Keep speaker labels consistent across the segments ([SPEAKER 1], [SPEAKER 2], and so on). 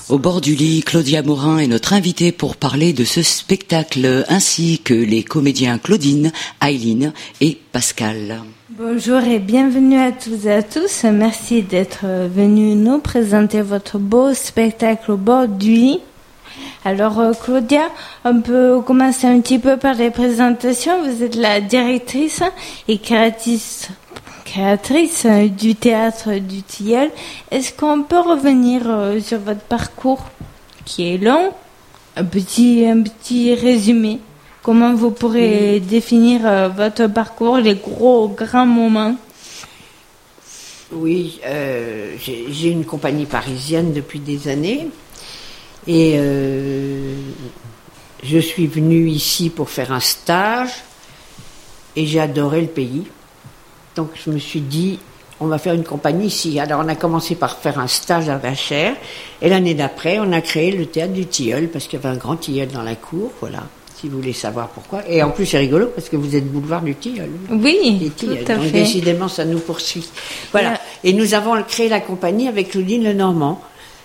[SPEAKER 1] Au bord du lit, Claudia Morin est notre invitée pour parler de ce spectacle, ainsi que les comédiens Claudine, Aileen et Pascal.
[SPEAKER 2] Bonjour et bienvenue à toutes et à tous. Merci d'être venus nous présenter votre beau spectacle au bord du lit. Alors Claudia, on peut commencer un petit peu par les présentations. Vous êtes la directrice et créatrice du théâtre du Tilleul. Est-ce qu'on peut revenir sur votre parcours qui est long, un petit résumé? Comment vous pourrez définir votre parcours, les grands moments?
[SPEAKER 3] Oui, j'ai une compagnie parisienne depuis des années et je suis venue ici pour faire un stage et j'ai adoré le pays. Donc je me suis dit, on va faire une compagnie ici. Alors on a commencé par faire un stage à Vachères et l'année d'après, on a créé le théâtre du Tilleul parce qu'il y avait un grand tilleul dans la cour, voilà. Si vous voulez savoir pourquoi. Et en plus, c'est rigolo parce que vous êtes boulevard du Tilleul.
[SPEAKER 2] Oui, tout à
[SPEAKER 3] donc,
[SPEAKER 2] fait.
[SPEAKER 3] Décidément, ça nous poursuit. Voilà. Et nous avons créé la compagnie avec Claudine Lenormand.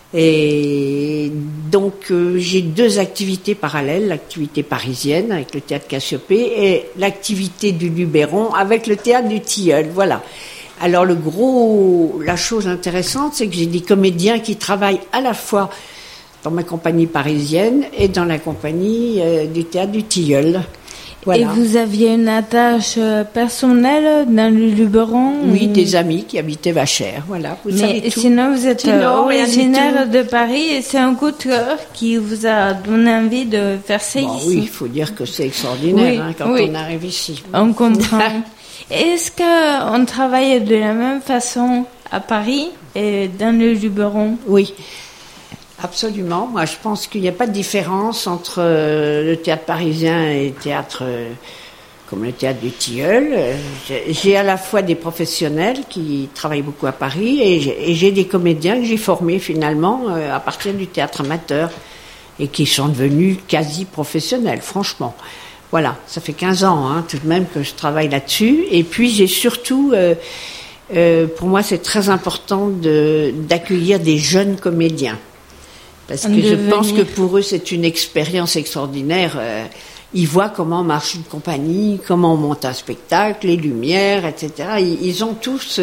[SPEAKER 3] Et donc, j'ai deux activités parallèles. L'activité parisienne avec le théâtre Cassiopée et l'activité du Luberon avec le théâtre du Tilleul. Voilà. Alors, la chose intéressante, c'est que j'ai des comédiens qui travaillent à la fois dans ma compagnie parisienne et dans la compagnie du théâtre du Tilleul. Voilà.
[SPEAKER 2] Et vous aviez une attache personnelle dans le Luberon?
[SPEAKER 3] Oui, des amis qui habitaient Vachères, voilà. Vous savez tout.
[SPEAKER 2] Sinon, vous êtes originaire de Paris et c'est un coup de cœur qui vous a donné envie de faire ça ici.
[SPEAKER 3] Oui, il faut dire que c'est extraordinaire quand on arrive ici.
[SPEAKER 2] On comprend. Est-ce qu'on travaille de la même façon à Paris et dans le Luberon?
[SPEAKER 3] Oui. Absolument. Moi, je pense qu'il n'y a pas de différence entre le théâtre parisien et le théâtre comme le théâtre du Tilleul. J'ai à la fois des professionnels qui travaillent beaucoup à Paris et j'ai des comédiens que j'ai formés finalement à partir du théâtre amateur et qui sont devenus quasi professionnels, franchement. Voilà, ça fait 15 ans tout de même que je travaille là-dessus. Et puis j'ai surtout, pour moi c'est très important d'accueillir des jeunes comédiens. Parce que je pense que pour eux, c'est une expérience extraordinaire. Ils voient comment marche une compagnie, comment on monte un spectacle, les lumières, etc. Ils ont tous...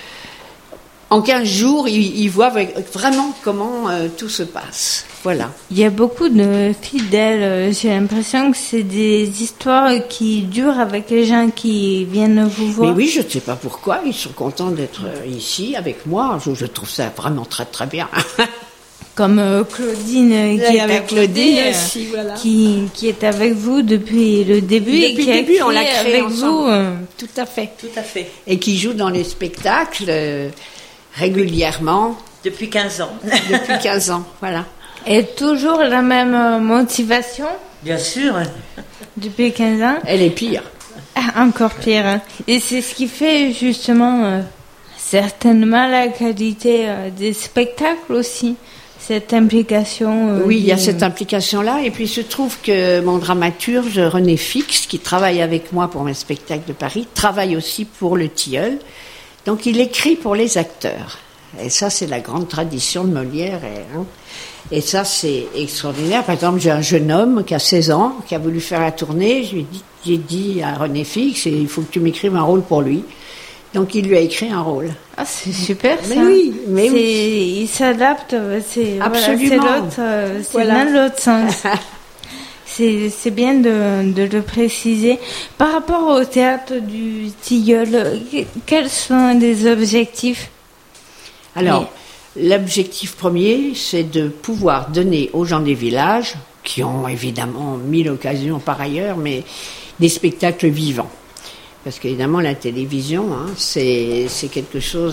[SPEAKER 3] en 15 jours, ils voient vraiment comment tout se passe. Voilà.
[SPEAKER 2] Il y a beaucoup de fidèles. J'ai l'impression que c'est des histoires qui durent avec les gens qui viennent vous voir.
[SPEAKER 3] Mais oui, je ne sais pas pourquoi. Ils sont contents d'être ici avec moi. Je trouve ça vraiment très, très bien.
[SPEAKER 2] Comme Claudine qui est avec Claudine
[SPEAKER 3] aussi, voilà.
[SPEAKER 2] qui est avec vous depuis le début et qui a créé
[SPEAKER 3] on l'a créé
[SPEAKER 2] avec
[SPEAKER 3] ensemble.
[SPEAKER 2] vous.
[SPEAKER 3] Tout à fait. Et qui joue dans les spectacles régulièrement.
[SPEAKER 4] Depuis 15 ans.
[SPEAKER 3] Depuis 15 ans, voilà.
[SPEAKER 2] Et toujours la même motivation?
[SPEAKER 4] Bien sûr.
[SPEAKER 2] Depuis 15 ans?
[SPEAKER 3] Elle est pire.
[SPEAKER 2] Encore pire. Et c'est ce qui fait justement certainement la qualité des spectacles aussi. Cette implication.
[SPEAKER 3] Oui, il y a cette implication-là. Et puis, il se trouve que mon dramaturge, René Fix, qui travaille avec moi pour mes spectacles de Paris, travaille aussi pour le Tilleul. Donc, il écrit pour les acteurs. Et ça, c'est la grande tradition de Molière. Et ça, c'est extraordinaire. Par exemple, j'ai un jeune homme qui a 16 ans, qui a voulu faire la tournée. J'ai dit à René Fix, il faut que tu m'écrives un rôle pour lui. Donc, il lui a écrit un rôle.
[SPEAKER 2] Ah, c'est super, ça.
[SPEAKER 3] Mais
[SPEAKER 2] oui. Il s'adapte,
[SPEAKER 3] absolument.
[SPEAKER 2] C'est dans l'autre sens. C'est bien de le préciser. Par rapport au théâtre du Tilleul, quels sont les objectifs?
[SPEAKER 3] Alors, l'objectif premier, c'est de pouvoir donner aux gens des villages, qui ont évidemment 1000 occasions par ailleurs, mais des spectacles vivants. Parce qu'évidemment, la télévision, c'est quelque chose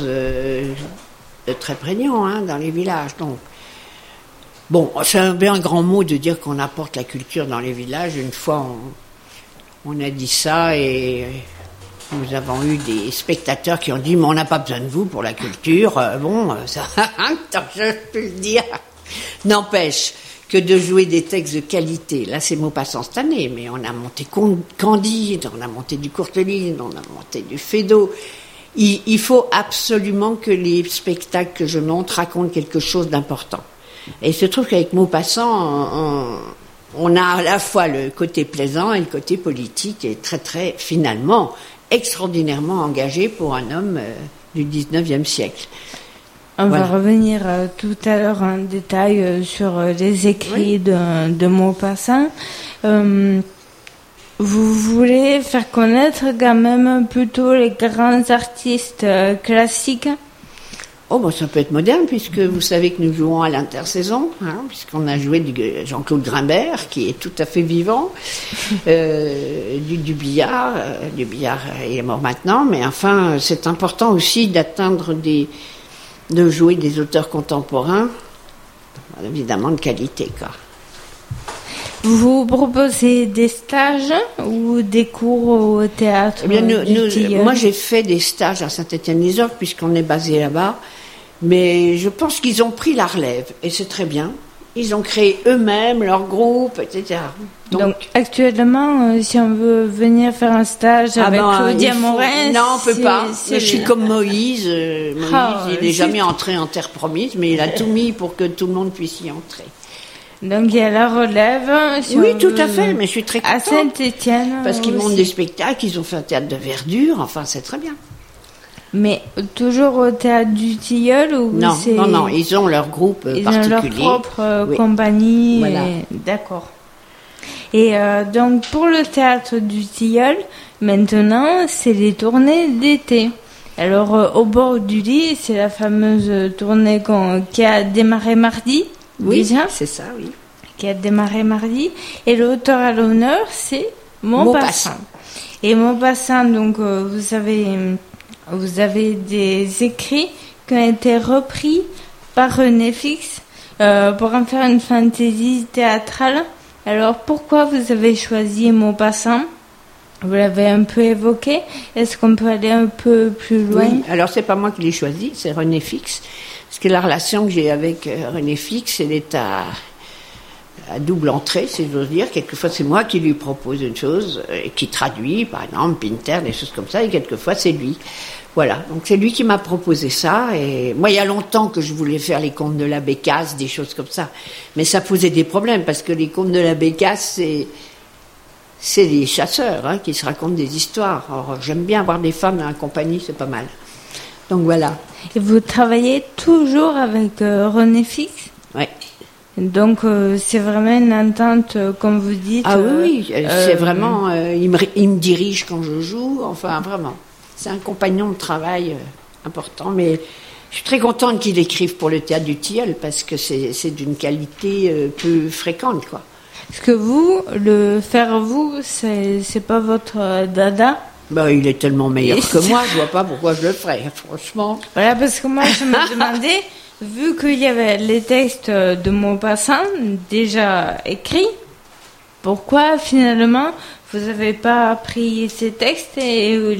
[SPEAKER 3] de très prégnant dans les villages. Donc, bon, c'est un bien grand mot de dire qu'on apporte la culture dans les villages. Une fois, on a dit ça et nous avons eu des spectateurs qui ont dit « mais on n'a pas besoin de vous pour la culture ». Bon, ça, tant que je peux le dire. N'empêche que de jouer des textes de qualité. Là, c'est Maupassant cette année, mais on a monté Candide, on a monté du Courteline, on a monté du Feydeau. Il faut absolument que les spectacles que je montre racontent quelque chose d'important. Et il se trouve qu'avec Maupassant, on a à la fois le côté plaisant et le côté politique, et très, très, finalement, extraordinairement engagé pour un homme du 19e siècle.
[SPEAKER 2] On va revenir tout à l'heure en détail sur les écrits de Maupassant. Vous voulez faire connaître quand même plutôt les grands artistes classiques?
[SPEAKER 3] Oh, bon, ça peut être moderne, puisque vous savez que nous jouons à l'intersaison, puisqu'on a joué du Jean-Claude Grimbert, qui est tout à fait vivant, du billard. Du billard, il est mort maintenant, mais enfin, c'est important aussi de jouer des auteurs contemporains, évidemment de qualité, quoi.
[SPEAKER 2] Vous proposez des stages ou des cours au théâtre?
[SPEAKER 3] Eh bien, moi, j'ai fait des stages à Saint-Étienne-les-Orgues, puisqu'on est basé là-bas. Mais je pense qu'ils ont pris la relève, et c'est très bien. Ils ont créé eux-mêmes leur groupe, etc.
[SPEAKER 2] Donc actuellement, si on veut venir faire un stage avec Claudia Morin...
[SPEAKER 3] Non, on peut pas. Je suis comme Moïse. Moïse, il n'est jamais entré en terre promise, mais il a tout mis pour que tout le monde puisse y entrer.
[SPEAKER 2] Donc il y a la relève.
[SPEAKER 3] Oui, tout à fait, mais je suis très contente.
[SPEAKER 2] À Saint-Étienne.
[SPEAKER 3] Parce qu'ils montent des spectacles, ils ont fait un théâtre de verdure, enfin c'est très bien.
[SPEAKER 2] Mais toujours au théâtre du Tilleul ou
[SPEAKER 3] Non, ils ont leur groupe particulier.
[SPEAKER 2] Ils ont leur propre compagnie.
[SPEAKER 3] Voilà.
[SPEAKER 2] D'accord. Et donc pour le théâtre du Tilleul, maintenant c'est les tournées d'été. Alors au bord du lit, c'est la fameuse tournée qui a démarré mardi.
[SPEAKER 3] Oui,
[SPEAKER 2] déjà,
[SPEAKER 3] c'est ça, oui.
[SPEAKER 2] Qui a démarré mardi. Et l'auteur à l'honneur, c'est Maupassant. Et Maupassant, donc, vous avez des écrits qui ont été repris par René Fix pour en faire une fantaisie théâtrale. Alors, pourquoi vous avez choisi Maupassant? Vous l'avez un peu évoqué. Est-ce qu'on peut aller un peu plus loin?
[SPEAKER 3] Oui, alors c'est pas moi qui l'ai choisi, c'est René Fix. Parce que la relation que j'ai avec René Fix, elle est à double entrée, si j'ose dire. Quelquefois, c'est moi qui lui propose une chose, qui traduit, par exemple, Pinter, des choses comme ça, et quelquefois, c'est lui. Voilà, donc c'est lui qui m'a proposé ça. Et moi, il y a longtemps que je voulais faire les contes de la Bécasse, des choses comme ça. Mais ça posait des problèmes, parce que les contes de la Bécasse, c'est des chasseurs qui se racontent des histoires. Alors, j'aime bien avoir des femmes dans la compagnie, c'est pas mal. Donc voilà.
[SPEAKER 2] Et vous travaillez toujours avec René Fix?
[SPEAKER 3] Oui.
[SPEAKER 2] Donc c'est vraiment une entente, comme vous dites.
[SPEAKER 3] Ah oui, c'est vraiment. Il me dirige quand je joue. Enfin, vraiment. C'est un compagnon de travail important. Mais je suis très contente qu'il écrive pour le théâtre du Tilleul parce que c'est d'une qualité peu fréquente, quoi.
[SPEAKER 2] Est-ce que le faire c'est pas votre dada?
[SPEAKER 3] Il est tellement meilleur que moi, je vois pas pourquoi je le ferais, franchement.
[SPEAKER 2] Voilà, parce que moi, je me demandais, vu qu'il y avait les textes de Maupassant déjà écrits, pourquoi finalement vous n'avez pas pris ces textes et vous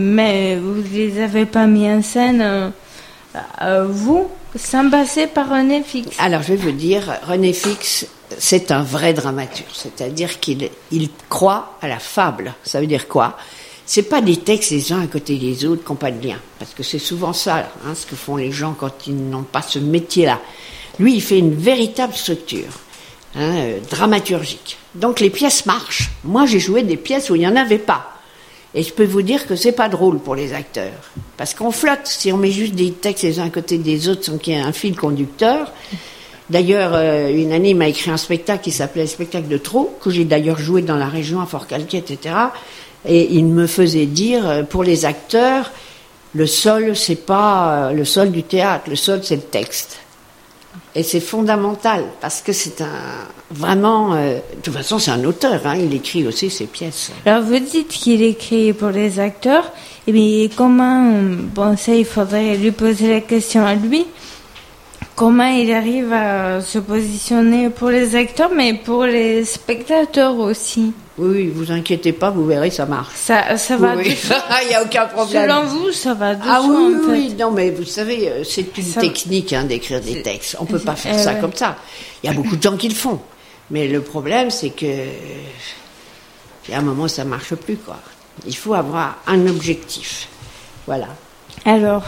[SPEAKER 2] les avez pas mis en scène, vous, sans passer par René Fix? Alors,
[SPEAKER 3] je vais vous dire, René Fix, c'est un vrai dramaturge, c'est-à-dire qu'il croit à la fable. Ça veut dire quoi? C'est pas des textes les uns à côté des autres qui n'ont pas de lien, parce que c'est souvent ça, ce que font les gens quand ils n'ont pas ce métier-là. Lui, il fait une véritable structure, dramaturgique. Donc les pièces marchent. Moi, j'ai joué des pièces où il n'y en avait pas. Et je peux vous dire que c'est pas drôle pour les acteurs, parce qu'on flotte. Si on met juste des textes les uns à côté des autres sans qu'il y ait un fil conducteur. D'ailleurs, une année, il m'a écrit un spectacle qui s'appelait le spectacle de trop, que j'ai d'ailleurs joué dans la région à Fort-Calquier, etc. Et il me faisait dire, pour les acteurs, le sol, c'est pas le sol du théâtre, le sol, c'est le texte. Et c'est fondamental, parce que c'est vraiment... de toute façon, c'est un auteur, il écrit aussi ses pièces.
[SPEAKER 2] Alors, vous dites qu'il écrit pour les acteurs, mais comment... Bon, ça, il faudrait lui poser la question à lui. Comment il arrive à se positionner pour les acteurs, mais pour les spectateurs aussi?
[SPEAKER 3] Oui, vous inquiétez pas, vous verrez, ça marche.
[SPEAKER 2] Ça va.
[SPEAKER 3] Oui. Il n'y a aucun problème.
[SPEAKER 2] Selon vous, ça va de soi,
[SPEAKER 3] oui,
[SPEAKER 2] en fait.
[SPEAKER 3] Oui, non, mais vous savez, c'est une technique d'écrire des textes. On ne peut pas faire ça comme ça. Il y a beaucoup de gens qui le font. Mais le problème, c'est que il y a un moment, ça ne marche plus, quoi. Il faut avoir un objectif. Voilà.
[SPEAKER 2] Alors,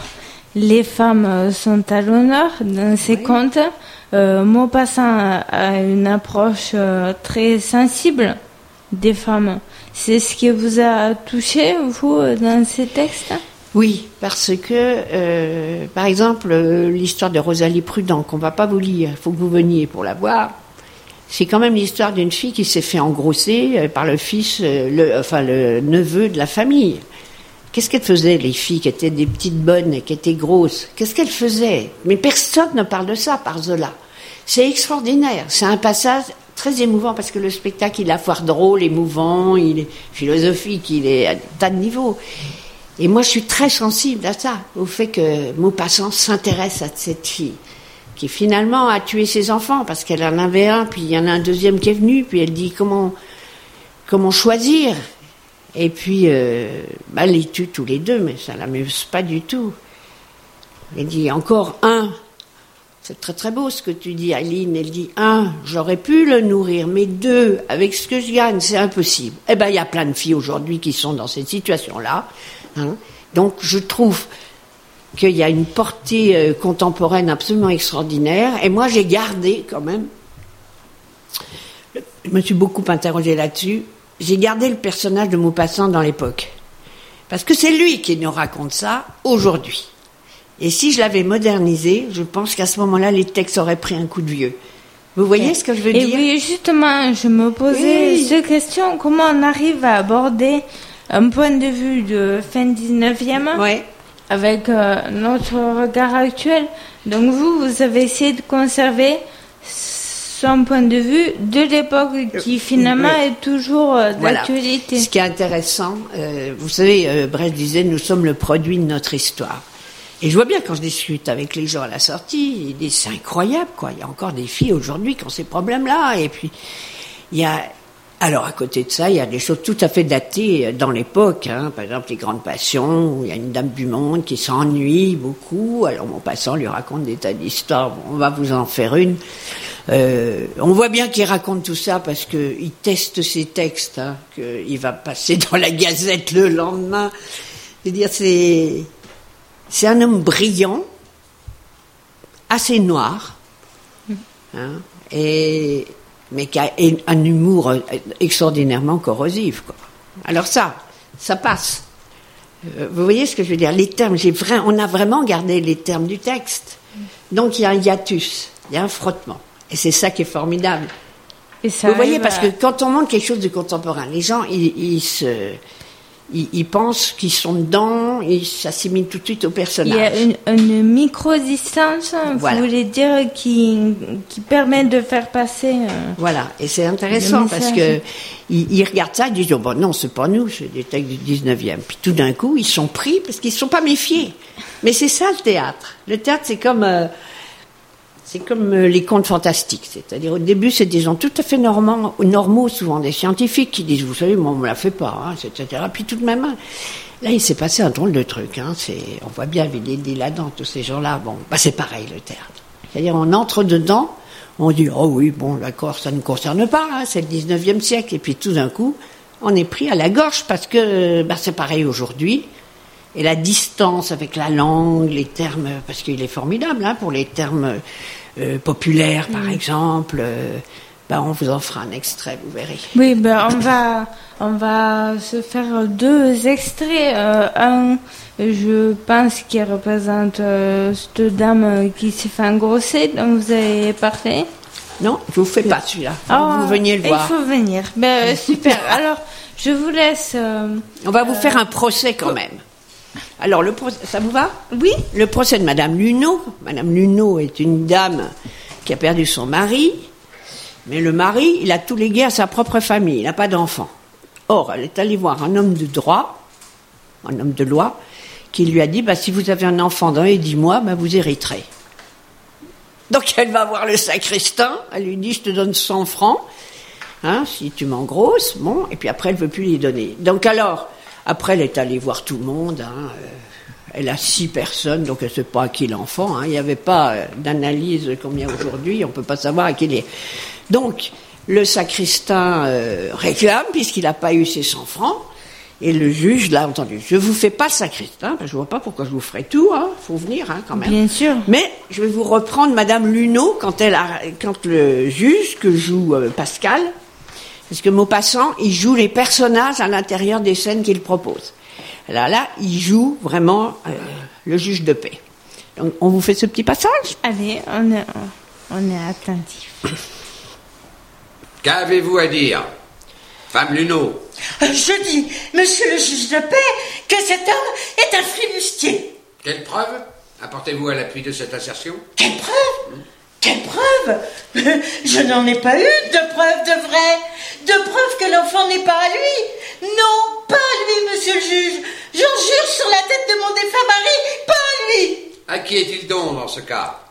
[SPEAKER 2] les femmes sont à l'honneur dans ces contes. Maupassant a une approche très sensible des femmes. C'est ce qui vous a touché, vous, dans ces textes?
[SPEAKER 3] Oui, parce que, par exemple, l'histoire de Rosalie Prudent, qu'on ne va pas vous lire, il faut que vous veniez pour la voir, c'est quand même l'histoire d'une fille qui s'est fait engrosser par le fils, le neveu de la famille. Qu'est-ce qu'elles faisaient, les filles qui étaient des petites bonnes, qui étaient grosses? Qu'est-ce qu'elles faisaient? Mais personne ne parle de ça par Zola. C'est extraordinaire. C'est un passage très émouvant parce que le spectacle, il est à la fois drôle, émouvant, il est philosophique, il est à tas de niveaux. Et moi, je suis très sensible à ça, au fait que Maupassant s'intéresse à cette fille, qui finalement a tué ses enfants, parce qu'elle en avait un, puis il y en a un deuxième qui est venu, puis elle dit comment choisir. Et puis, elle les tue tous les deux, mais ça ne l'amuse pas du tout. Elle dit encore un. C'est très très beau ce que tu dis, Aileen. Elle dit un, j'aurais pu le nourrir, mais deux, avec ce que je gagne, c'est impossible. Eh bien, il y a plein de filles aujourd'hui qui sont dans cette situation-là. Hein. Donc, je trouve qu'il y a une portée contemporaine absolument extraordinaire. Et moi, j'ai gardé quand même, je me suis beaucoup interrogée là-dessus, j'ai gardé le personnage de Maupassant dans l'époque. Parce que c'est lui qui nous raconte ça aujourd'hui. Et si je l'avais modernisé, je pense qu'à ce moment-là, les textes auraient pris un coup de vieux. Vous voyez ce que je veux dire?
[SPEAKER 2] Oui, justement, je me posais cette question, comment on arrive à aborder un point de vue de fin 19e avec notre regard actuel. Donc vous avez essayé de conserver son point de vue de l'époque qui finalement est toujours d'actualité.
[SPEAKER 3] Ce qui est intéressant, vous savez, Brecht disait, nous sommes le produit de notre histoire. Et je vois bien quand je discute avec les gens à la sortie, ils disent c'est incroyable quoi. Il y a encore des filles aujourd'hui qui ont ces problèmes-là. Et puis il y a, alors à côté de ça, il y a des choses tout à fait datées dans l'époque. Hein. Par exemple, les grandes passions. Où il y a une dame du monde qui s'ennuie beaucoup. Alors Maupassant lui raconte des tas d'histoires. Bon, on va vous en faire une. On voit bien qu'il raconte tout ça parce que il teste ses textes. Hein, qu'il va passer dans la Gazette le lendemain. C'est-à-dire c'est un homme brillant, assez noir, hein, mais qui a un humour extraordinairement corrosif, quoi. Alors ça passe. Vous voyez ce que je veux dire? Les termes, on a vraiment gardé les termes du texte. Donc il y a un hiatus, il y a un frottement. Et c'est ça qui est formidable.
[SPEAKER 2] Et ça
[SPEAKER 3] vous voyez, parce que quand on montre quelque chose de contemporain, les gens, ils pensent qu'ils sont dedans, ils s'assimilent tout de suite au personnage.
[SPEAKER 2] Il y a une micro-distance, vous voulez dire, qui permet de faire passer.
[SPEAKER 3] Voilà, et c'est intéressant parce que ils regardent ça, ils disent oh, bon, non, c'est pas nous, c'est des textes du 19e. Puis tout d'un coup, ils sont pris parce qu'ils ne sont pas méfiés. Mais c'est ça le théâtre. Le théâtre, c'est comme les contes fantastiques. C'est-à-dire, au début, c'est des gens tout à fait normaux, souvent des scientifiques qui disent, vous savez, moi, on me la fait pas, hein, etc. Puis tout de même, là, il s'est passé un drôle de truc. Hein, on voit bien Villédy là-dedans, tous ces gens-là. Bon, c'est pareil, le théâtre. C'est-à-dire, on entre dedans, on dit, oh oui, bon, d'accord, ça ne nous concerne pas, hein, c'est le 19e siècle. Et puis tout d'un coup, on est pris à la gorge parce que c'est pareil aujourd'hui. Et la distance avec la langue, les termes, parce qu'il est formidable, hein, pour les termes populaires, par exemple. On vous en fera un extrait, vous verrez.
[SPEAKER 2] Oui, on va se faire deux extraits. Un, je pense, qui représente cette dame qui s'est fait engrosser, dont vous avez parlé.
[SPEAKER 3] Non, je ne vous fais pas celui-là. Vous veniez le voir.
[SPEAKER 2] Il faut venir. Super. Alors, je vous laisse...
[SPEAKER 3] on va vous faire un procès quand même. Alors, ça vous va?
[SPEAKER 2] Oui.
[SPEAKER 3] Le procès de Madame Luneau. Madame Luneau est une dame qui a perdu son mari, mais le mari, il a tout légué à sa propre famille, il n'a pas d'enfant. Or, elle est allée voir un homme de droit, un homme de loi, qui lui a dit, si vous avez un enfant dans les 10 mois, vous hériterez. Donc, elle va voir le sacristain, elle lui dit, je te donne 100 francs, hein, si tu m'engrosses, bon, et puis après, elle ne veut plus les donner. Donc alors... Après, elle est allée voir tout le monde. Hein, elle a 6 personnes, donc elle ne sait pas à qui l'enfant. Hein, il n'y avait pas d'analyse comme il y a aujourd'hui. On ne peut pas savoir à qui il est. Donc, le sacristain réclame, puisqu'il n'a pas eu ses 100 francs. Et le juge l'a entendu. Je vous fais pas le sacristain, je vois pas pourquoi je vous ferai tout, hein. Faut venir, hein, quand même.
[SPEAKER 2] Bien sûr.
[SPEAKER 3] Mais je vais vous reprendre Madame Luneau quand le juge que joue Pascal, parce que Maupassant, il joue les personnages à l'intérieur des scènes qu'il propose. Alors là, il joue vraiment le juge de paix. Donc, on vous fait ce petit passage?
[SPEAKER 2] Allez, on est attentif.
[SPEAKER 5] Qu'avez-vous à dire, Femme Luneau?
[SPEAKER 4] Je dis, monsieur le juge de paix, que cet homme est un flibustier.
[SPEAKER 5] Quelle preuve apportez-vous à l'appui de cette assertion?
[SPEAKER 4] Quelle preuve? Quelle preuve? Je n'en ai pas eu de preuve de vrai. De preuve que l'enfant n'est pas à lui. Non, pas à lui, monsieur le juge. J'en jure sur la tête de mon défunt mari, pas à lui.
[SPEAKER 5] À qui est-il donc dans ce cas?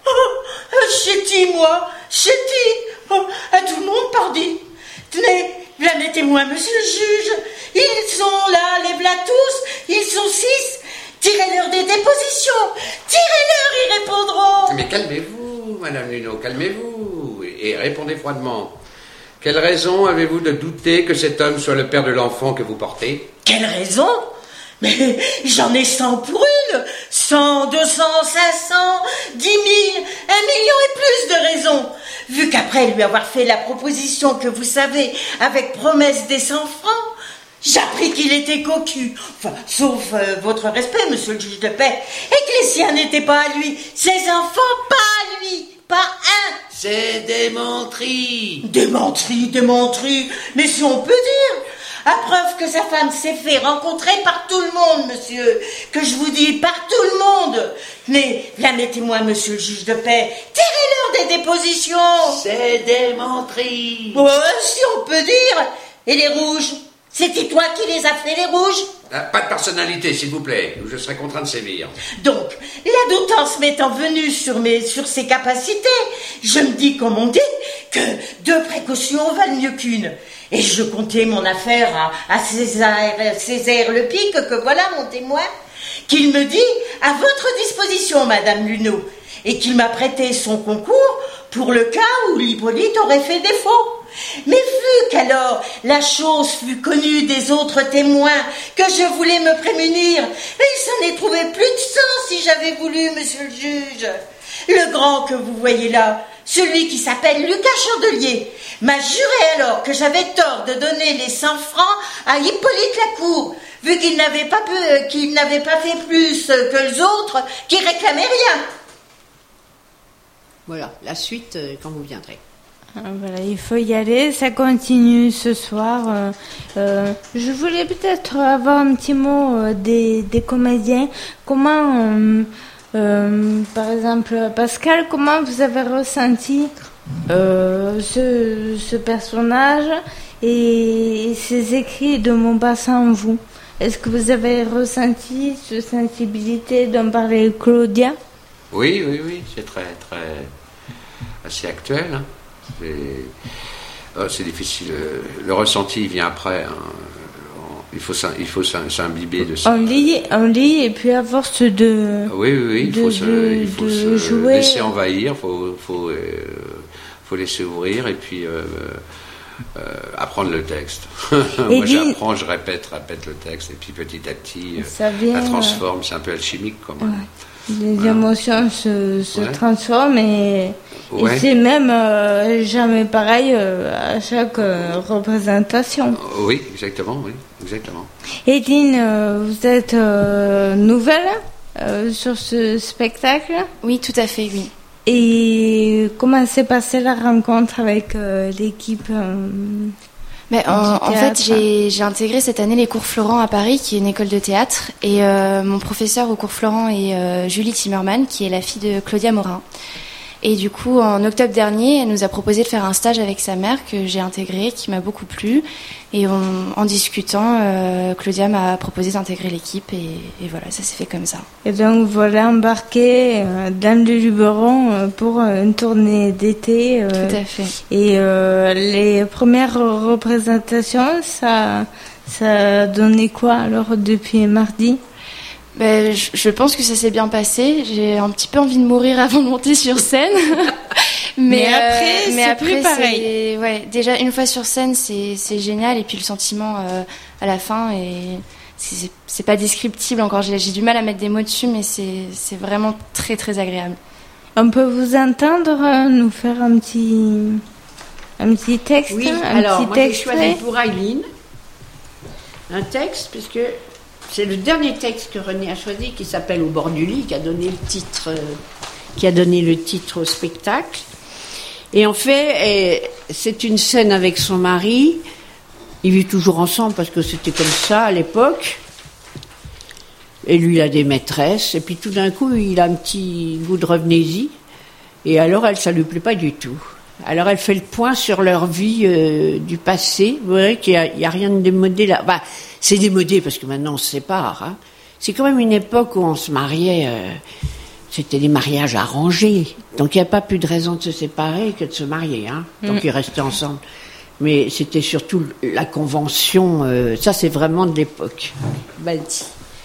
[SPEAKER 4] Chéti, moi, chéti. Oh, à tout le monde, pardi. Tenez, là, mettez-moi, monsieur le juge. Ils sont là, les v'là tous. Ils sont 6. Tirez-leur des dépositions. Tirez-leur, ils répondront.
[SPEAKER 5] Mais calmez-vous, Madame Luneau, calmez-vous. Et répondez froidement. Quelle raison avez-vous de douter que cet homme soit le père de l'enfant que vous portez?
[SPEAKER 4] Quelle raison? Mais j'en ai 100 pour une. 100, 200, 500, 10 000, 1 million et plus de raisons. Vu qu'après lui avoir fait la proposition que vous savez, avec promesse des 100 francs, j'appris qu'il était cocu. Enfin, sauf votre respect, monsieur le juge de paix. Et que les siens n'étaient pas à lui. Ses enfants, pas à lui. Pas un.
[SPEAKER 5] C'est des menteries.
[SPEAKER 4] Des menteries. Mais si on peut dire. À preuve que sa femme s'est fait rencontrer par tout le monde, monsieur. Que je vous dis, par tout le monde. Mais, là, mettez-moi, monsieur le juge de paix. Tirez-leur des dépositions.
[SPEAKER 5] C'est des menteries.
[SPEAKER 4] Ouais, si on peut dire. Et les rouges? C'était toi qui les as fait, les rouges?
[SPEAKER 5] Pas de personnalité, s'il vous plaît, ou je serai contraint de sévir.
[SPEAKER 4] Donc, la doutance m'étant venue sur ses capacités, je me dis, comme on dit, que 2 précautions valent mieux qu'une. Et je comptais mon affaire à Césaire le Pic, que voilà mon témoin, qu'il me dit, à votre disposition, Madame Luneau, et qu'il m'a prêté son concours pour le cas où l'Hippolyte aurait fait défaut. Mais vu qu'alors la chose fut connue des autres témoins, que je voulais me prémunir, il s'en est trouvé plus de 100 si j'avais voulu, monsieur le juge. Le grand que vous voyez là, celui qui s'appelle Lucas Chandelier, m'a juré alors que j'avais tort de donner les 100 francs à Hippolyte Lacour, vu qu'il n'avait pas fait plus que les autres qui réclamaient rien.
[SPEAKER 3] Voilà, la suite quand vous viendrez.
[SPEAKER 2] Voilà, il faut y aller, ça continue ce soir. Je voulais peut-être avoir un petit mot des comédiens. Comment, par exemple, Pascal, comment vous avez ressenti ce personnage et ses écrits de Maupassant, vous? Est-ce que vous avez ressenti cette sensibilité dont parlait Claudia?
[SPEAKER 5] Oui, c'est très assez actuel, hein. C'est difficile. Le ressenti vient après. Hein. Il faut s'imbiber de ça.
[SPEAKER 2] On lit et puis à force de.
[SPEAKER 5] Oui. Il faut se
[SPEAKER 2] jouer.
[SPEAKER 5] Laisser envahir. Faut laisser ouvrir et puis apprendre le texte. Moi, j'apprends, je répète le texte et puis petit à petit,
[SPEAKER 2] ça vient,
[SPEAKER 5] la transforme. C'est un peu alchimique, quand même.
[SPEAKER 2] Ouais. Les émotions se transforment et c'est même jamais pareil à chaque représentation.
[SPEAKER 5] Oui, exactement.
[SPEAKER 2] Edine, vous êtes nouvelle sur ce spectacle?
[SPEAKER 6] Oui, tout à fait, oui.
[SPEAKER 2] Et comment s'est passée la rencontre avec l'équipe
[SPEAKER 6] En fait, j'ai intégré cette année les cours Florent à Paris, qui est une école de théâtre, et mon professeur au cours Florent est Julie Timmerman, qui est la fille de Claudia Morin. Et du coup, en octobre dernier, elle nous a proposé de faire un stage avec sa mère que j'ai intégré, qui m'a beaucoup plu. Et en discutant, Claudia m'a proposé d'intégrer l'équipe et voilà, ça s'est fait comme ça.
[SPEAKER 2] Et donc voilà, embarqué dans le Luberon pour une tournée d'été.
[SPEAKER 6] Tout à fait.
[SPEAKER 2] Et les premières représentations, ça a donné quoi alors depuis mardi?
[SPEAKER 6] Je pense que ça s'est bien passé. J'ai un petit peu envie de mourir avant de monter sur scène. mais après,
[SPEAKER 2] plus pareil.
[SPEAKER 6] Déjà, une fois sur scène, c'est génial. Et puis le sentiment à la fin c'est pas descriptible encore. J'ai du mal à mettre des mots dessus, mais c'est vraiment très très agréable.
[SPEAKER 2] On peut vous entendre nous faire un petit texte.
[SPEAKER 3] Oui. Alors moi j'ai choisi pour Aileen un texte puisque c'est le dernier texte que René a choisi qui s'appelle Au bord du lit, qui a donné le titre au spectacle. Et en fait, c'est une scène avec son mari. Ils vivent toujours ensemble parce que c'était comme ça à l'époque. Et lui, il a des maîtresses. Et puis tout d'un coup, il a un petit goût de revenez-y. Et alors, elle, ça lui plaît pas du tout. Alors, elle fait le point sur leur vie du passé. Vous voyez qu'il y a rien de démodé là. Bah, c'est démodé parce que maintenant, on se sépare. Hein. C'est quand même une époque où on se mariait... C'était des mariages arrangés. Donc, il n'y a pas plus de raison de se séparer que de se marier. Hein, donc, ils restaient ensemble. Mais c'était surtout la convention. Ça, c'est vraiment de l'époque. Balti.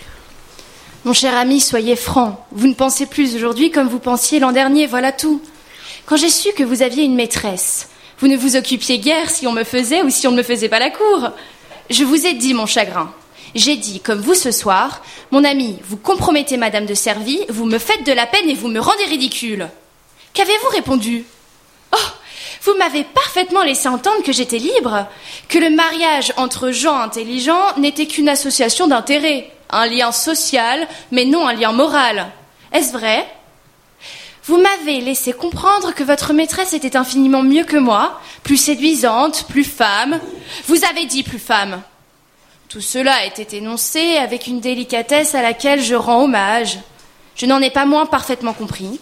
[SPEAKER 6] Mon cher ami, soyez franc. Vous ne pensez plus aujourd'hui comme vous pensiez l'an dernier, voilà tout. Quand j'ai su que vous aviez une maîtresse, vous ne vous occupiez guère si on me faisait ou si on ne me faisait pas la cour. Je vous ai dit mon chagrin. J'ai dit, comme vous ce soir, mon ami, vous compromettez Madame de Servies, vous me faites de la peine et vous me rendez ridicule. Qu'avez-vous répondu ? Oh, vous m'avez parfaitement laissé entendre que j'étais libre, que le mariage entre gens intelligents n'était qu'une association d'intérêts, un lien social, mais non un lien moral. Est-ce vrai ? Vous m'avez laissé comprendre que votre maîtresse était infiniment mieux que moi, plus séduisante, plus femme. Vous avez dit plus femme. Tout cela était énoncé avec une délicatesse à laquelle je rends hommage. Je n'en ai pas moins parfaitement compris.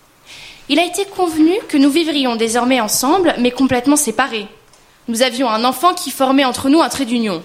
[SPEAKER 6] Il a été convenu que nous vivrions désormais ensemble, mais complètement séparés. Nous avions un enfant qui formait entre nous un trait d'union.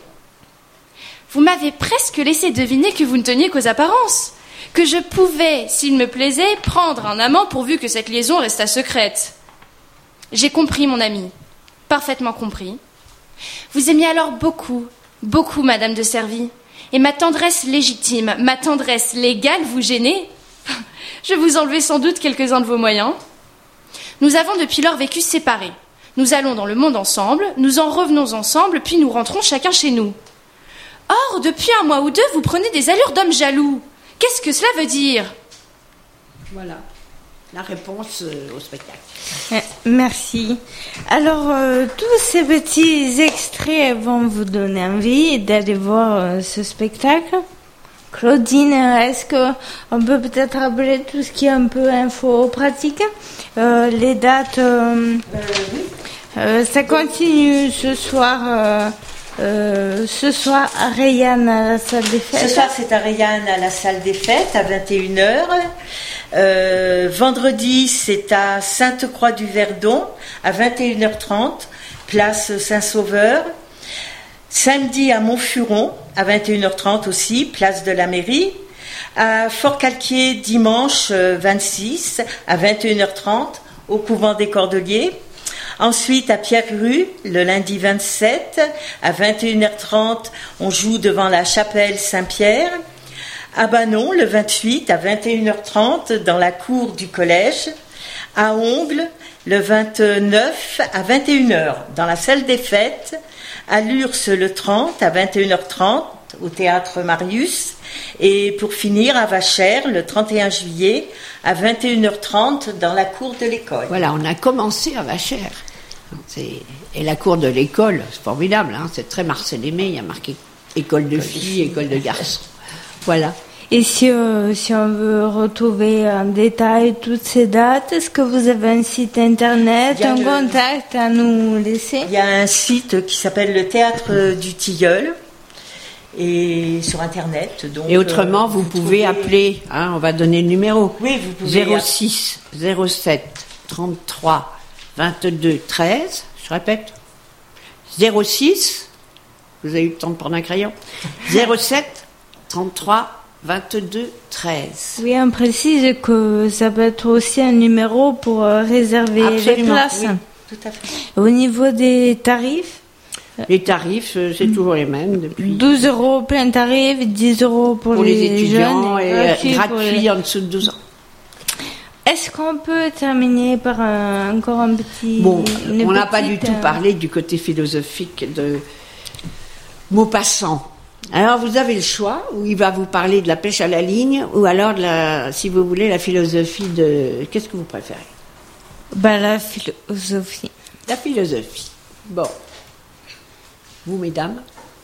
[SPEAKER 6] Vous m'avez presque laissé deviner que vous ne teniez qu'aux apparences, que je pouvais, s'il me plaisait, prendre un amant pourvu que cette liaison restât secrète. J'ai compris, mon ami, parfaitement compris. Vous aimiez alors beaucoup, beaucoup Madame de Servies, et ma tendresse légitime, ma tendresse légale vous gênait. Je vous enlevais sans doute quelques-uns de vos moyens. Nous avons depuis lors vécu séparés. Nous allons dans le monde ensemble, nous en revenons ensemble, puis nous rentrons chacun chez nous. Or, depuis un mois ou deux, vous prenez des allures d'homme jaloux. Qu'est-ce que cela veut dire ?
[SPEAKER 3] Voilà la réponse au spectacle.
[SPEAKER 2] Merci. Alors, tous ces petits extraits vont vous donner envie d'aller voir ce spectacle. Claudine, est-ce qu'on peut peut-être rappeler tout ce qui est un peu info pratique ? Les dates, ça continue ce soir. Ce soir à Rayanne à la salle des fêtes.
[SPEAKER 4] Ce soir c'est à Rayanne à la salle des fêtes à 21h. Vendredi c'est à Sainte-Croix-du-Verdon à 21h30, place Saint-Sauveur. Samedi à Montfuron à 21h30 aussi, place de la mairie. À Fort-Calquier dimanche 26 à 21h30 au couvent des Cordeliers. Ensuite, à Pierre-Rue, le lundi 27, à 21h30, on joue devant la chapelle Saint-Pierre. À Banon, le 28, à 21h30, dans la cour du collège. À Ongles, le 29, à 21h, dans la salle des fêtes. À Lurs, le 30, à 21h30, au théâtre Marius. Et pour finir, à Vachères, le 31 juillet, à 21h30, dans la cour de l'école.
[SPEAKER 3] Voilà, on a commencé à Vachères. Et la cour de l'école, c'est formidable, hein, c'est très Marcel Aimé, il y a marqué école de filles, école de garçons. Voilà.
[SPEAKER 2] Et si on veut retrouver en détail toutes ces dates, est-ce que vous avez un site internet, un contact à nous laisser ?
[SPEAKER 4] Il y a un site qui s'appelle le Théâtre du Tilleul. Et sur internet. Donc,
[SPEAKER 3] et autrement, vous pouvez appeler, hein, on va donner le numéro.
[SPEAKER 4] Oui, vous pouvez.
[SPEAKER 3] 06 07 33 22 13. Je répète. 06. Vous avez eu le temps de prendre un crayon. 07 33 22 13.
[SPEAKER 2] Oui, on précise que ça peut être aussi un numéro pour réserver
[SPEAKER 3] Absolument,
[SPEAKER 2] les places.
[SPEAKER 3] Oui,
[SPEAKER 2] tout à fait. Au niveau des tarifs.
[SPEAKER 3] Les tarifs, c'est toujours les mêmes depuis.
[SPEAKER 2] 12 € plein tarif, 10 € pour les
[SPEAKER 3] étudiants
[SPEAKER 2] jeunes,
[SPEAKER 3] et gratuit en dessous de 12 ans.
[SPEAKER 2] Est-ce qu'on peut terminer par encore un petit...
[SPEAKER 3] Bon, on n'a pas du tout parlé du côté philosophique de Maupassant. Alors, vous avez le choix, où il va vous parler de la pêche à la ligne, ou alors, si vous voulez, la philosophie de... Qu'est-ce que vous préférez?
[SPEAKER 2] La philosophie.
[SPEAKER 3] La philosophie. Bon. Vous, mesdames?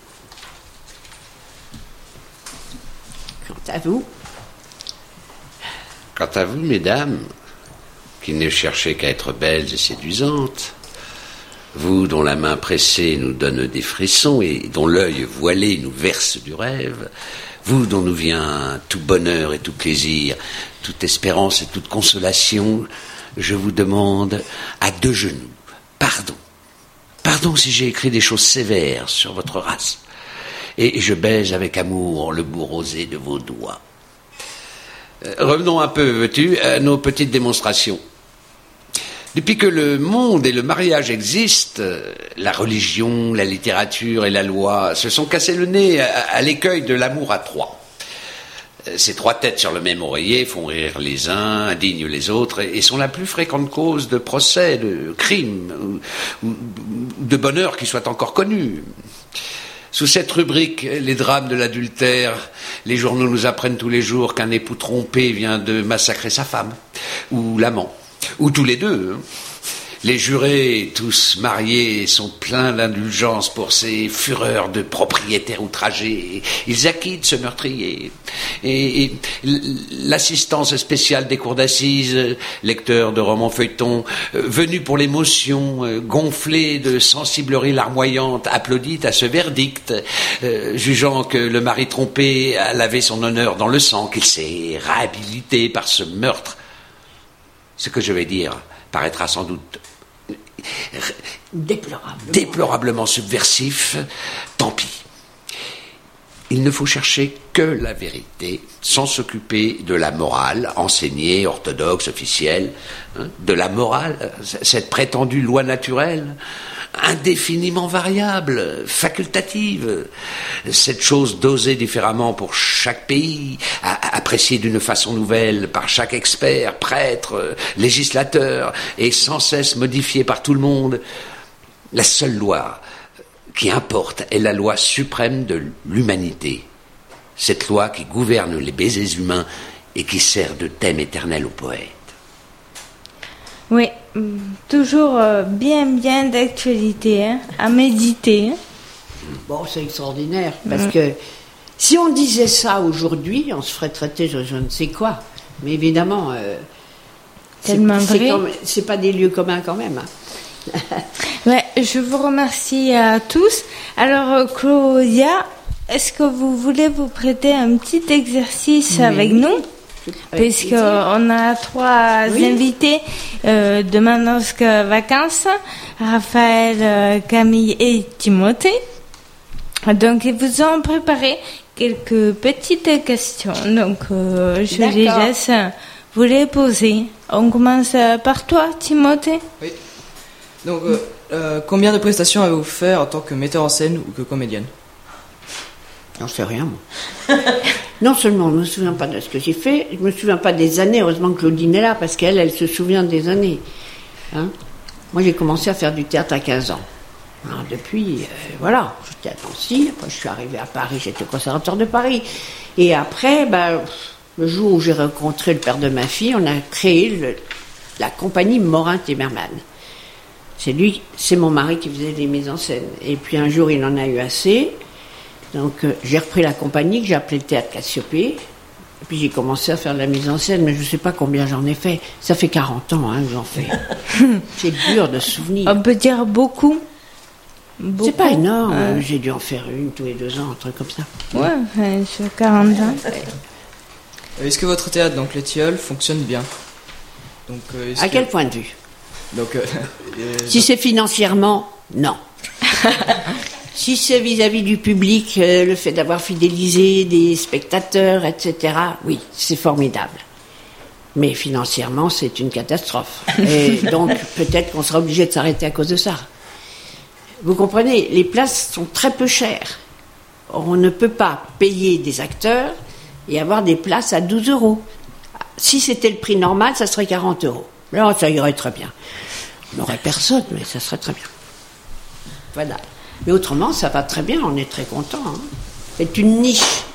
[SPEAKER 3] Quant à vous?
[SPEAKER 5] Quant à vous, mesdames, qui ne cherchez qu'à être belles et séduisantes, vous dont la main pressée nous donne des frissons et dont l'œil voilé nous verse du rêve, vous dont nous vient tout bonheur et tout plaisir, toute espérance et toute consolation, je vous demande à deux genoux, pardon. Pardon si j'ai écrit des choses sévères sur votre race. Et je baise avec amour le bout rosé de vos doigts. Revenons un peu, veux-tu, à nos petites démonstrations. Depuis que le monde et le mariage existent, la religion, la littérature et la loi se sont cassés le nez à l'écueil de l'amour à trois. Ces trois têtes sur le même oreiller font rire les uns, indignent les autres, et sont la plus fréquente cause de procès, de crimes, ou de bonheur qui soit encore connu. Sous cette rubrique, les drames de l'adultère, les journaux nous apprennent tous les jours qu'un époux trompé vient de massacrer sa femme, ou l'amant, ou tous les deux. Les jurés, tous mariés, sont pleins d'indulgence pour ces fureurs de propriétaires outragés. Ils acquittent ce meurtrier. Et l'assistance spéciale des cours d'assises, lecteur de romans feuilletons, venu pour l'émotion, gonflé de sensiblerie larmoyante, applaudit à ce verdict, jugeant que le mari trompé a lavé son honneur dans le sang, qu'il s'est réhabilité par ce meurtre. Ce que je vais dire paraîtra sans doute déplorablement subversif, tant pis. Il ne faut chercher que la vérité, sans s'occuper de la morale, enseignée, orthodoxe, officielle, de la morale, cette prétendue loi naturelle, indéfiniment variable, facultative, cette chose dosée différemment pour chaque pays, appréciée d'une façon nouvelle par chaque expert, prêtre, législateur, et sans cesse modifiée par tout le monde. La seule loi qui importe est la loi suprême de l'humanité, cette loi qui gouverne les baisers humains et qui sert de thème éternel aux poètes.
[SPEAKER 2] Oui, toujours bien d'actualité, hein, à méditer.
[SPEAKER 3] Bon, c'est extraordinaire, parce que si on disait ça aujourd'hui, on se ferait traiter je ne sais quoi. Mais évidemment,
[SPEAKER 2] tellement vrai.
[SPEAKER 3] C'est pas des lieux communs quand même. Hein.
[SPEAKER 2] Ouais, je vous remercie à tous. Alors, Claudia, est-ce que vous voulez vous prêter un petit exercice avec nous ? Puisqu'on a trois invités de Manosque Vacances, Raphaël, Camille et Timothée. Donc, ils vous ont préparé quelques petites questions. Donc, je les laisse vous les poser. On commence par toi, Timothée.
[SPEAKER 7] Oui. Donc, combien de prestations avez-vous fait en tant que metteur en scène ou que comédienne ?
[SPEAKER 3] J'en sais rien, moi. Non seulement je ne me souviens pas de ce que j'ai fait, je ne me souviens pas des années. Heureusement que Claudine est là, parce qu'elle se souvient des années. Hein? Moi, j'ai commencé à faire du théâtre à 15 ans. Alors, depuis, voilà, j'étais à Nancy, après je suis arrivée à Paris, j'étais au Conservatoire de Paris. Et après, le jour où j'ai rencontré le père de ma fille, on a créé la compagnie Morin-Timmerman. C'est mon mari qui faisait les mises en scène. Et puis un jour, il en a eu assez. Donc j'ai repris la compagnie que j'ai appelée le Théâtre Cassiopée. Et puis j'ai commencé à faire de la mise en scène, mais je ne sais pas combien j'en ai fait. Ça fait 40 ans que j'en fais. C'est dur de se souvenir.
[SPEAKER 2] On peut dire beaucoup.
[SPEAKER 3] C'est pas énorme. J'ai dû en faire une tous les 2 ans, un truc comme ça.
[SPEAKER 2] Ouais, sur 40 ans.
[SPEAKER 7] Est-ce que votre théâtre, donc les Tilleuls, fonctionne bien ? Donc,
[SPEAKER 3] à quel point de vue ?
[SPEAKER 7] Donc,
[SPEAKER 3] si c'est financièrement, non. Si c'est vis-à-vis du public, le fait d'avoir fidélisé des spectateurs, etc., oui, c'est formidable. Mais financièrement, c'est une catastrophe. Et donc, peut-être qu'on sera obligé de s'arrêter à cause de ça. Vous comprenez, les places sont très peu chères. On ne peut pas payer des acteurs et avoir des places à 12 €. Si c'était le prix normal, ça serait 40 €. Là, ça irait très bien. On n'aurait personne, mais ça serait très bien. Voilà. Mais autrement, ça va très bien, on est très contents. Hein. est une niche.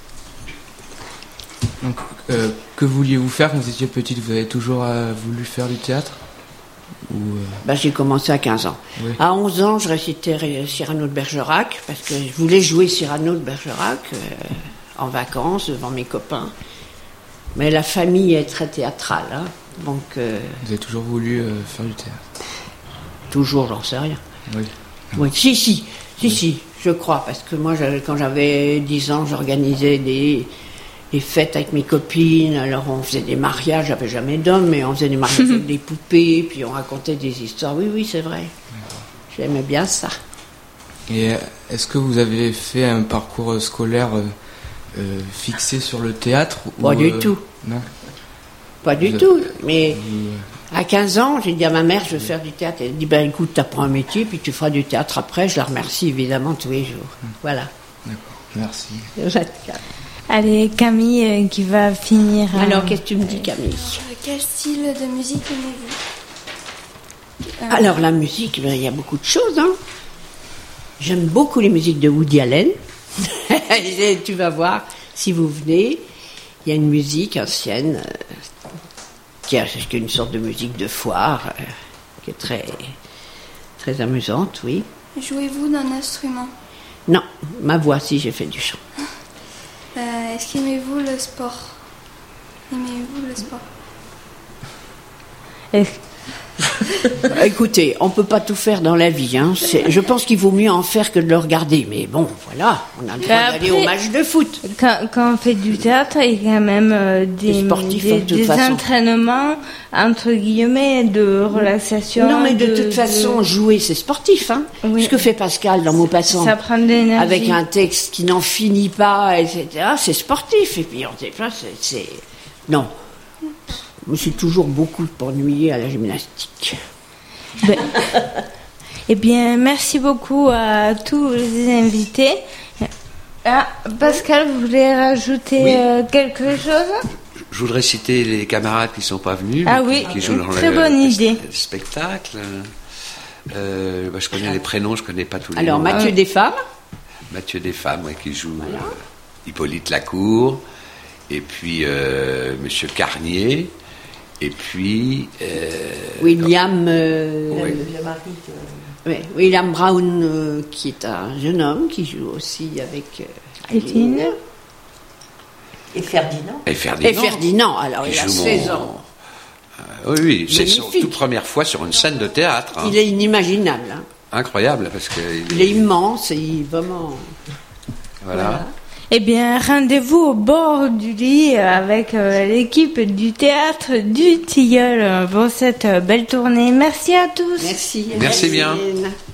[SPEAKER 8] Donc, que vouliez-vous faire quand vous étiez petite? Vous avez toujours voulu faire du théâtre ou
[SPEAKER 3] J'ai commencé à 15 ans.
[SPEAKER 8] Oui.
[SPEAKER 3] À 11 ans, je récitais Cyrano de Bergerac, parce que je voulais jouer Cyrano de Bergerac en vacances, devant mes copains. Mais la famille est très théâtrale, hein, donc...
[SPEAKER 8] vous avez toujours voulu faire du théâtre?
[SPEAKER 3] Toujours, j'en sais rien.
[SPEAKER 8] Oui.
[SPEAKER 3] Oui, si, je crois, parce que moi, quand j'avais 10 ans, j'organisais des fêtes avec mes copines, alors on faisait des mariages, j'avais jamais d'hommes, mais on faisait des mariages avec des poupées, puis on racontait des histoires. Oui, c'est vrai. J'aimais bien ça.
[SPEAKER 8] Et est-ce que vous avez fait un parcours scolaire fixé sur le théâtre?
[SPEAKER 3] Pas du tout.
[SPEAKER 8] Non.
[SPEAKER 3] Pas du tout, mais à 15 ans, j'ai dit à ma mère, je veux faire du théâtre. Elle dit, écoute, t'apprends un métier, puis tu feras du théâtre après. Je la remercie évidemment tous les jours. Voilà.
[SPEAKER 8] D'accord, merci.
[SPEAKER 2] Allez, Camille qui va finir.
[SPEAKER 3] Alors, qu'est-ce que tu me dis, Camille?
[SPEAKER 6] Quel style de musique aimez-vous?
[SPEAKER 3] Alors, la musique, il y a beaucoup de choses. Hein. J'aime beaucoup les musiques de Woody Allen. Tu vas voir, si vous venez, il y a une musique ancienne qui est une sorte de musique de foire qui est très, très amusante, oui.
[SPEAKER 6] Jouez-vous d'un instrument?
[SPEAKER 3] Non, ma voix, si, j'ai fait du chant.
[SPEAKER 6] Est-ce qu'aimez-vous le sport?
[SPEAKER 3] Écoutez, on ne peut pas tout faire dans la vie. Hein. Je pense qu'il vaut mieux en faire que de le regarder. Mais bon, voilà, on a le droit d'aller au match de foot.
[SPEAKER 2] Quand on fait du théâtre, il y a quand même des entraînements, entre guillemets, de relaxation.
[SPEAKER 3] Non, mais de toute façon, jouer, c'est sportif. Hein. Oui. Ce que fait Pascal dans Maupassant,
[SPEAKER 2] ça prend de l'énergie.
[SPEAKER 3] Avec un texte qui n'en finit pas, etc., c'est sportif. Et puis, on sait pas, c'est... Non. Je me suis toujours beaucoup ennuyée à la gymnastique.
[SPEAKER 2] Eh bien, merci beaucoup à tous les invités. Pascal, vous voulez rajouter quelque chose?
[SPEAKER 5] Je voudrais citer les camarades qui ne sont pas venus, qui jouent dans le spectacle. Je connais les prénoms, je ne connais pas tous les noms.
[SPEAKER 3] Alors, Mathieu Desfemmes.
[SPEAKER 5] Mathieu Desfemmes, qui joue Hippolyte Lacour. Et puis Monsieur Carnier. Et puis...
[SPEAKER 3] William Brown, qui est un jeune homme qui joue aussi avec Aileen.
[SPEAKER 4] Et Ferdinand.
[SPEAKER 5] Et Ferdinand,
[SPEAKER 3] alors il a 16 ans.
[SPEAKER 5] Oui, c'est son toute première fois sur une scène de théâtre. Hein.
[SPEAKER 3] Il est inimaginable. Hein.
[SPEAKER 5] Incroyable, parce que...
[SPEAKER 3] Il est immense, et vraiment...
[SPEAKER 5] Voilà.
[SPEAKER 2] Eh bien, rendez-vous au bord du lit avec l'équipe du théâtre du Tilleul pour cette belle tournée. Merci à tous.
[SPEAKER 3] Merci.
[SPEAKER 5] Merci bien.